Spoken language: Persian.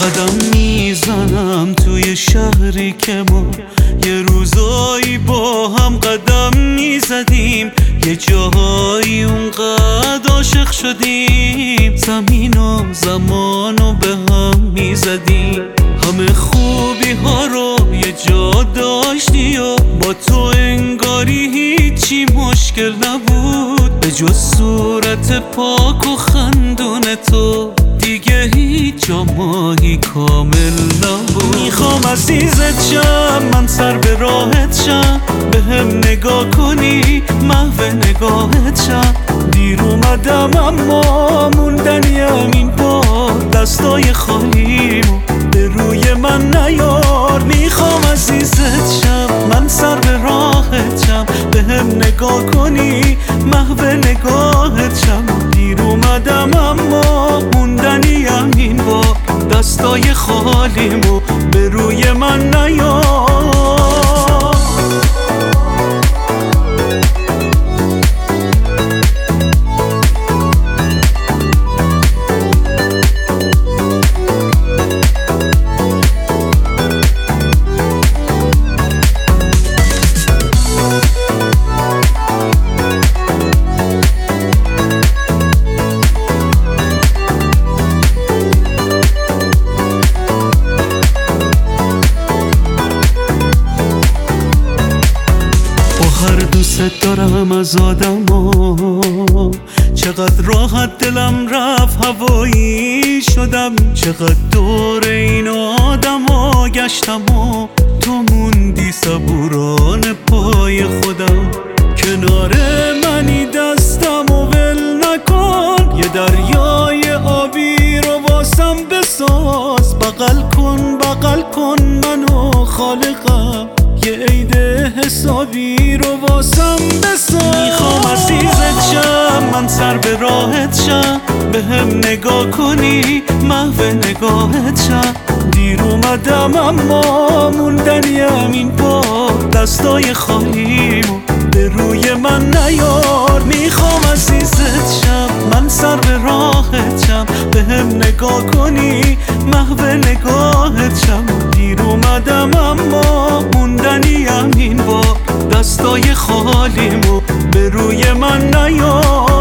قدم میزنم توی شهری که ما یه روزایی با هم قدم میزدیم، یه جاهایی اونقدر عاشق شدیم، زمین و زمانو به هم میزدیم. همه خوبی ها رو یه جا داشتی و با تو انگاری هیچی مشکل نبود، به جز صورت پاک و خندون تو دیگه هیچ جا ماهی کامل نبود. میخوام عزیزت شم، من سر به راحت شم، به هم نگاه کنی محو نگاهت شم. دیر اومدم اما موندنیم این بار، دستای خالیمو به روی من نیار. میخوام عزیزت شم، من سر به راحت شم، به هم نگاه کنی محو نگاهت شم. دیر اومدم اما موندنیم این بار، دستای خالیمو به روی من نیار. دوست دارم از آدما، چقدر راحت دلم رفت هوایی شدم، چقدر دور این آدما گشتم و تو موندی صبوران پای خودم. کنار منی دستم و ول نکن، یه دریای آبی رو واسم بساز. بغل کن منو خالقم، یه عید حسابی رو واسم بساز. میخوام عزیزت شم، من سر به راحت شم، به هم نگاه کنی محو نگاهت شم. دیر اومدم اما موندنیم این بار، دستای خالیمو به روی من نیار. میخوام عزیزت شم، من سر به راحت شم، به هم نگاه کنی محو نگاهت شم. دیر اومدم اما موندنیم این بار، دستای خالیمو به روی من نیار.